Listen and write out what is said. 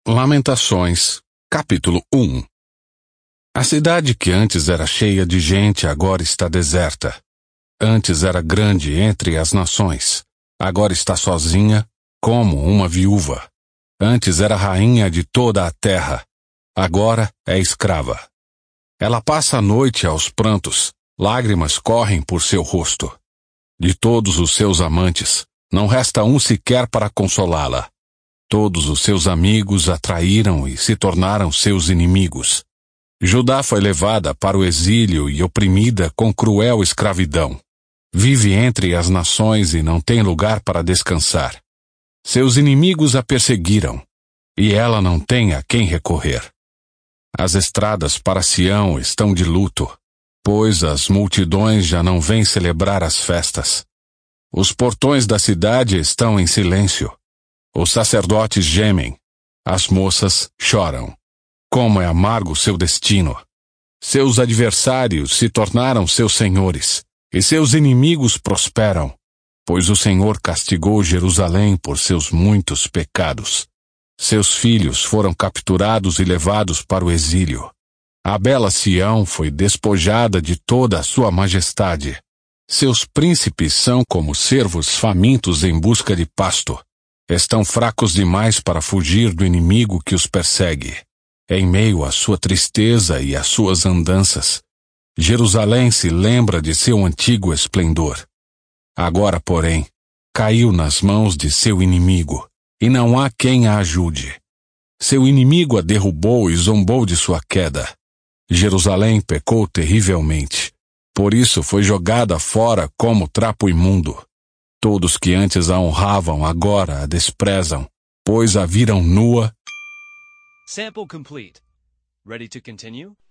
Lamentações, capítulo 1. A cidade que antes era cheia de gente agora está deserta. Antes era grande entre as nações, agora está sozinha, como uma viúva. Antes era rainha de toda a terra, agora é escrava. Ela passa a noite aos prantos, lágrimas correm por seu rosto. De todos os seus amantes, não resta um sequer para consolá-la. Todos os seus amigos a traíram e se tornaram seus inimigos. Judá foi levada para o exílio e oprimida com cruel escravidão. Vive entre as nações e não tem lugar para descansar. Seus inimigos a perseguiram, e ela não tem a quem recorrer. As estradas para Sião estão de luto, pois as multidões já não vêm celebrar as festas. Os portões da cidade estão em silêncio. Os sacerdotes gemem, as moças choram. Como é amargo seu destino! Seus adversários se tornaram seus senhores, e seus inimigos prosperam, pois o Senhor castigou Jerusalém por seus muitos pecados. Seus filhos foram capturados e levados para o exílio. A bela Sião foi despojada de toda a sua majestade. Seus príncipes são como cervos famintos em busca de pasto. Estão fracos demais para fugir do inimigo que os persegue. Em meio à sua tristeza e às suas andanças, Jerusalém se lembra de seu antigo esplendor. Agora, porém, caiu nas mãos de seu inimigo, e não há quem a ajude. Seu inimigo a derrubou e zombou de sua queda. Jerusalém pecou terrivelmente. Por isso foi jogada fora como trapo imundo. Todos que antes a honravam agora a desprezam, pois a viram nua. Sample complete. Ready to continue?